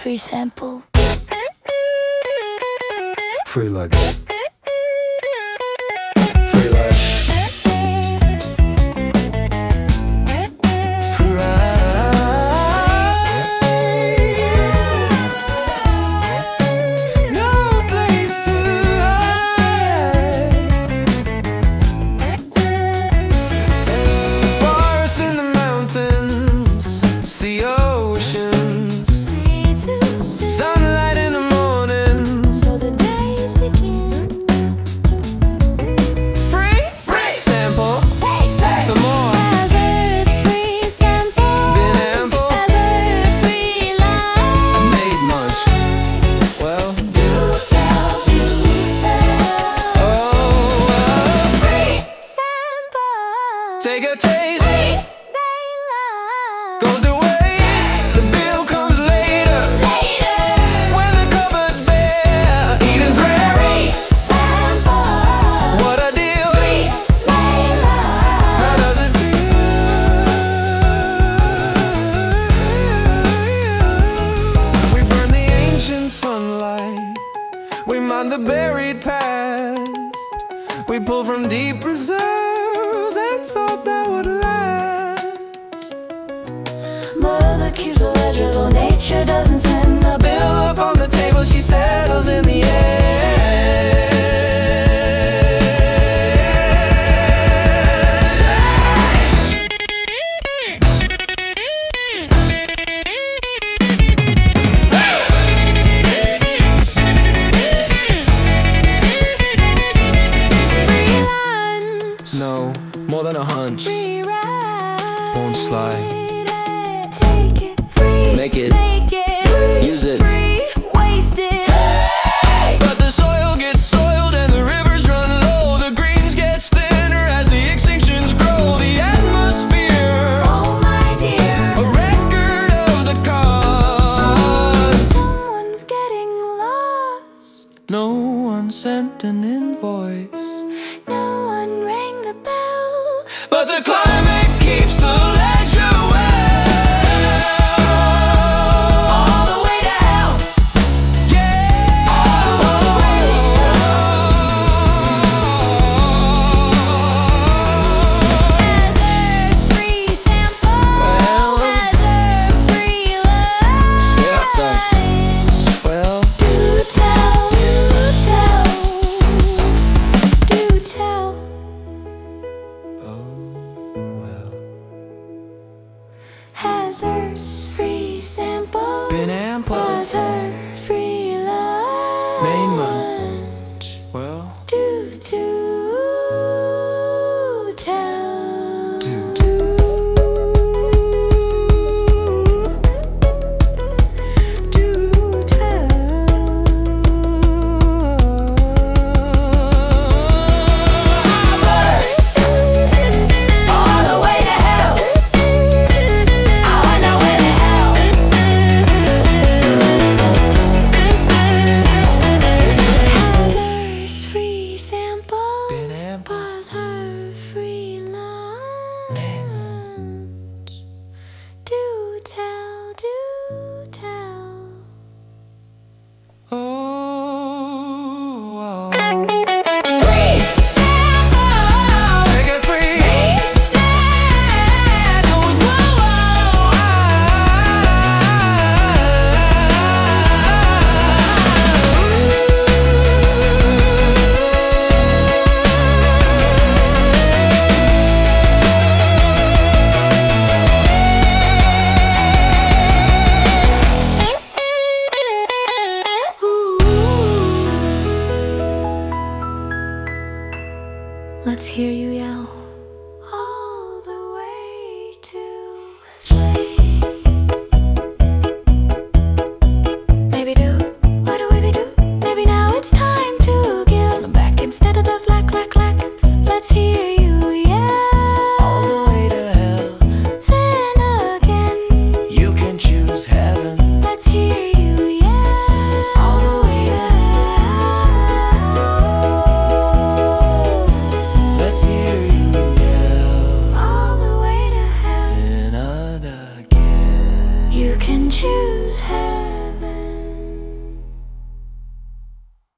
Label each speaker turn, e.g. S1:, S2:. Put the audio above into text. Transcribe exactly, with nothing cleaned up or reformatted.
S1: free sample.
S2: Free lunch. Free lunch.
S3: Take a taste, goes to waste. The bill comes later,
S1: Later.
S3: when the cupboard's bare. Eden's rare,
S1: Free sample.
S3: what a deal.
S1: Free Layla.
S3: How does it feel? We burn the ancient sunlight, we mine the buried past. We pull from deep reserves and thought that would last.
S1: Mother keeps the ledger, though nature doesn't send the bill.
S3: Bill up on the table, she settles in the air.
S1: Free lunch.
S3: No, more than a hunch.
S1: Free ride.
S3: Won't slide.
S1: Take it free.
S3: Make it.
S1: Make it. Free.
S3: Use it.
S1: Free. Waste it.
S3: But the soil gets soiled and the rivers run low. The greens gets thinner as the extinctions grow. The atmosphere,
S1: Oh my dear.
S3: a record of the cost.
S1: Someone's getting lost.
S3: No one sent an invoice,
S1: No one rang the bell.
S3: but the climate keeps the ledger well.
S1: All the way to hell.
S3: Yeah.
S1: Hazard's free sample.
S3: Well.
S1: Hazard free lunch.
S3: Yeah, thanks. Well,
S1: Do tell. Do tell. Do tell.
S3: oh well.
S1: Hazard's free sample.
S3: Been ample.
S1: Hazard free lunch.
S3: Main munch. Well,
S1: Do do tell.
S3: Do.
S1: Do tell. All the way to hell. I wanna way to hell. Hazard's free sample.
S3: been ample.
S1: Was her free lunch. Do tell, do tell.
S3: Oh, oh.
S1: Free sample.
S3: Take it free.
S1: That goes Let's hear you